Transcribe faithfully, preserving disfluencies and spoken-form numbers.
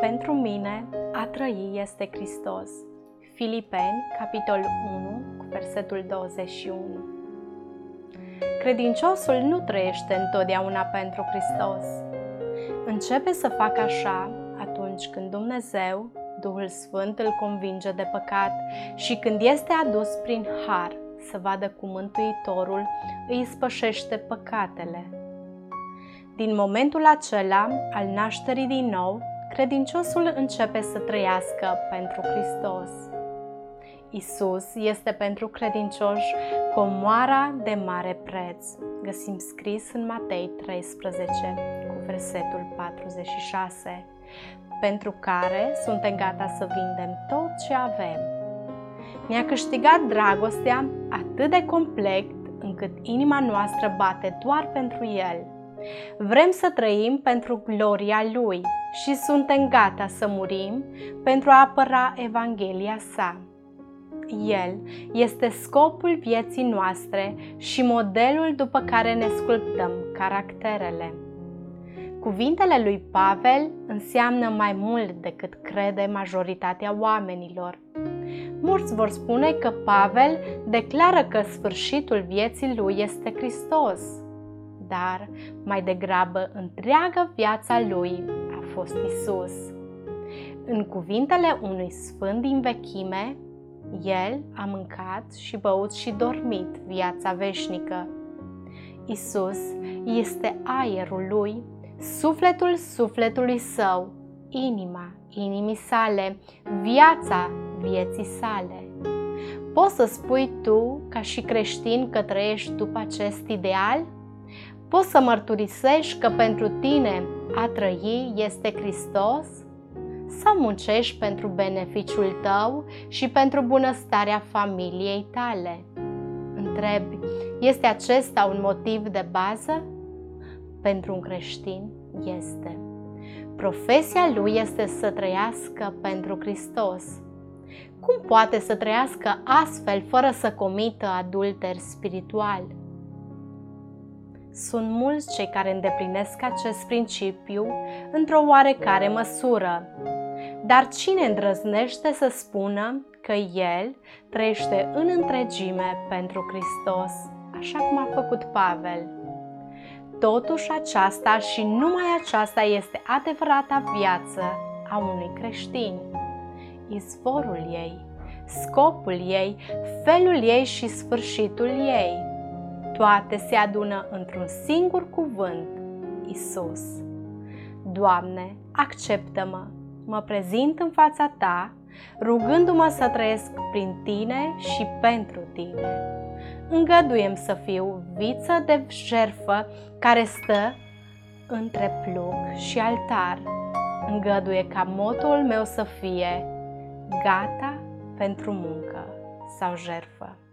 Pentru mine, a trăi este Hristos. Filipeni, capitolul unu, cu versetul douăzeci și unu. Credinciosul nu trăiește întotdeauna pentru Hristos. Începe să facă așa atunci când Dumnezeu, Duhul Sfânt, îl convinge de păcat și când este adus prin har să vadă cum Mântuitorul îi spășește păcatele. Din momentul acela al nașterii din nou, credinciosul începe să trăiască pentru Hristos. Isus este pentru credincioși comoara de mare preț. Găsim scris în Matei treisprezece, cu versetul patruzeci și șase, pentru care suntem gata să vindem tot ce avem. Ne-a câștigat dragostea atât de complet încât inima noastră bate doar pentru El. Vrem să trăim pentru gloria Lui și suntem gata să murim pentru a apăra Evanghelia sa. El este scopul vieții noastre și modelul după care ne sculptăm caracterele. Cuvintele lui Pavel înseamnă mai mult decât crede majoritatea oamenilor. Mulți vor spune că Pavel declară că sfârșitul vieții lui este Hristos, dar mai degrabă întreaga viața lui a fost Isus. În cuvintele unui sfânt din vechime, el a mâncat și băut și dormit viața veșnică. Isus este aerul lui, sufletul sufletului său, inima inimii sale, viața vieții sale. Poți să spui tu, ca și creștin, că trăiești după acest ideal? Poți să mărturisești că pentru tine a trăi este Hristos? Sau muncești pentru beneficiul tău și pentru bunăstarea familiei tale? Întrebi, este acesta un motiv de bază? Pentru un creștin este. Profesia lui este să trăiască pentru Hristos. Cum poate să trăiască astfel fără să comită adulter spiritual? Sunt mulți cei care îndeplinesc acest principiu într-o oarecare măsură. Dar cine îndrăznește să spună că el trăiește în întregime pentru Hristos, așa cum a făcut Pavel? Totuși aceasta și numai aceasta este adevărata viață a unui creștin. Izvorul ei, scopul ei, felul ei și sfârșitul ei. Toate se adună într-un singur cuvânt, Isus. Doamne, acceptă-mă, mă prezint în fața Ta, rugându-mă să trăiesc prin Tine și pentru Tine. Îngăduiem să fiu viță de jertfă care stă între plug și altar. Îngăduie ca motul meu să fie gata pentru muncă sau jertfă.